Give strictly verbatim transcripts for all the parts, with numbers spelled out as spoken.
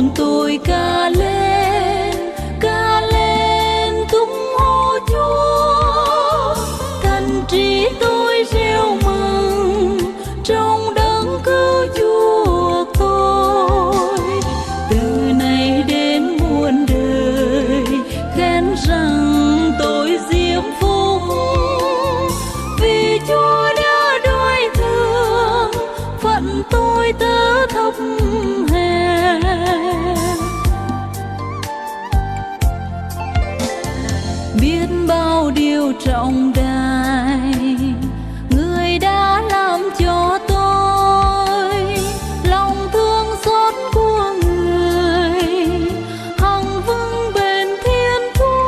hồn tôi ca lên, ca lên tung hô Chúa. Thần trí tôi reo mừng trong đấng cứu chuộc tôi. Từ nay đến muôn đời khen rằng tôi diễm phúc, vì Chúa đã đôi thương phận tôi tớ thấp hèn. Biết bao điều trọng đại người đã làm cho tôi, lòng thương xót của người hằng vững bền thiên thu.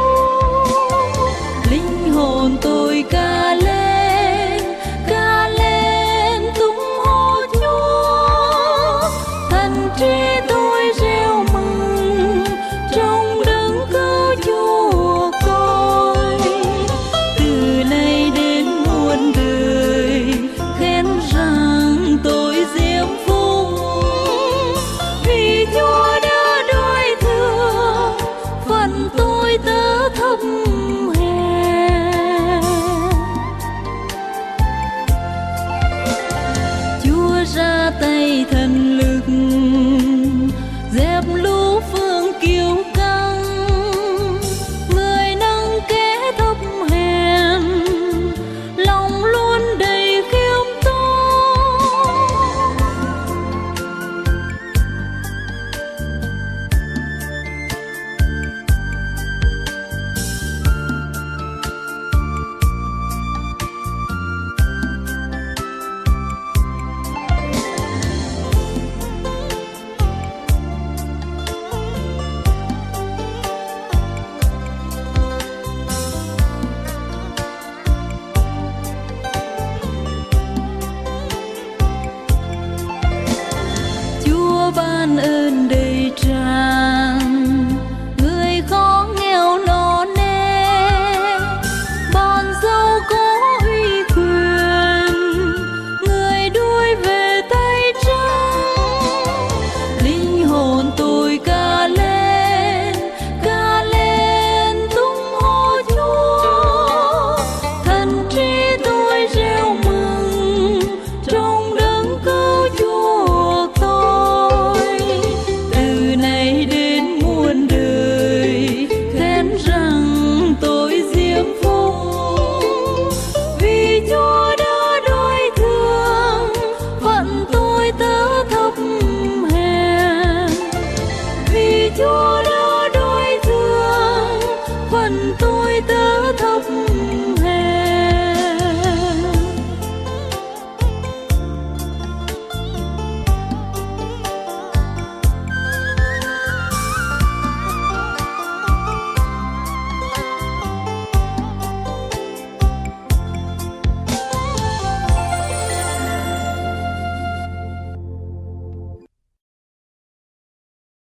Linh hồn tôi ca lên, ca lên tung hô Chúa. Thần trí tôi reo mừng trong đấng cứu chuộc tôi. Từ nay đến muôn đời khen rằng tôi diễm phúc, vì Chúa đã đôi thương phận tôi tớ thấp hèn. Chúa ra tay thần lực dẹp lũ phương kiêu căng, người nâng kẻ thấp hèn lòng luôn đầy khiêm tốn. Chúa ban ơn đầy